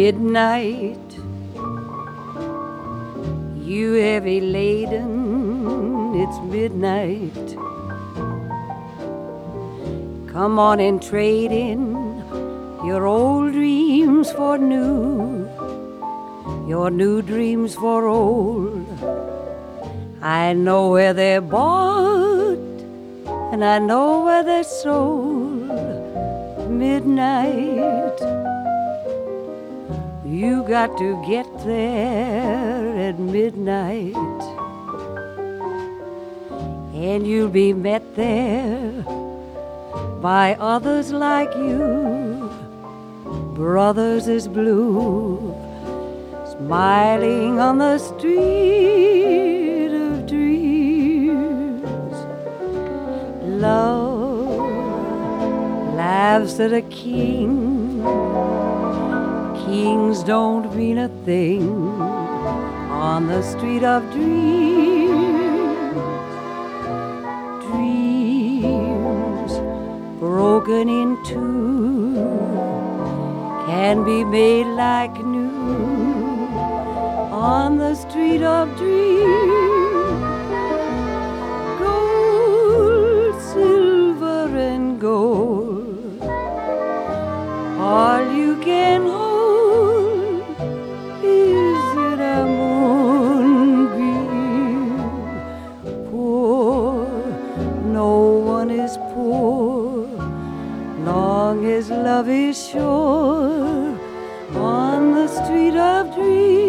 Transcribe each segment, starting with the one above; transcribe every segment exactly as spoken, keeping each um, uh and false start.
midnight, you heavy laden, it's midnight. Come on and trade in your old dreams for new, your new dreams for old. I know where they're bought, and I know where they're sold. Midnight, you got to get there at midnight, and you'll be met there by others like you, brothers as blue, smiling on the street of dreams. Love laughs at a king. Kings don't mean a thing on the street of dreams. Dreams broken in two can be made like new on the street of dreams. Gold, silver, and gold, all you can hold is in a moonbeam. Poor, no one is poor, long as love is sure on the street of dreams.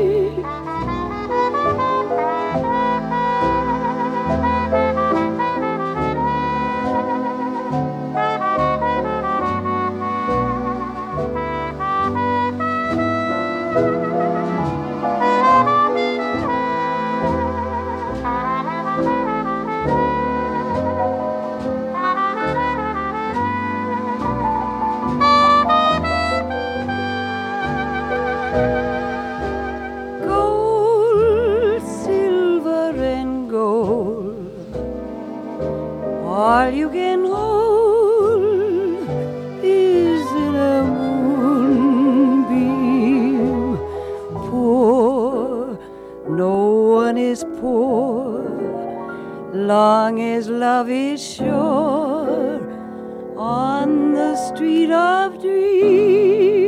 Gold, silver, and gold, all you can hold is in a moonbeam. Poor, no one is poor, long as love is sure on the street of dreams.